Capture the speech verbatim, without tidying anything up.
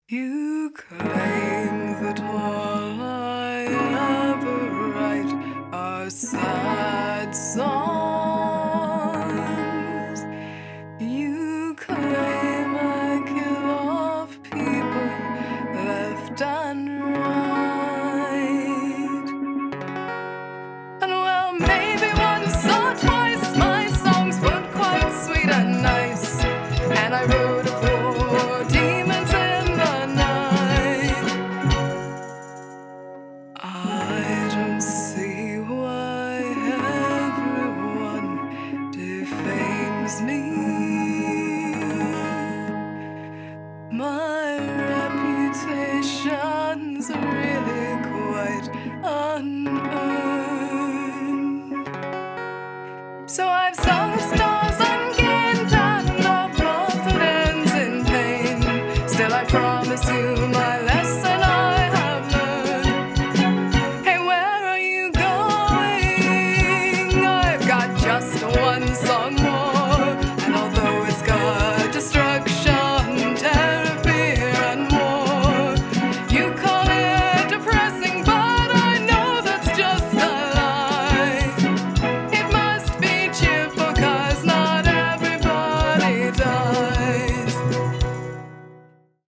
You claim that all I ever write are sad songs. You claim I kill off people left and right. And well, maybe once or twice my songs were quite sweet and nice, and I wrote it for demons in the night. I don't see why everyone defames me. My reputation's really quite unearned. So I've sung stars ungained and all profit ends in pain. Still I promise you my lesson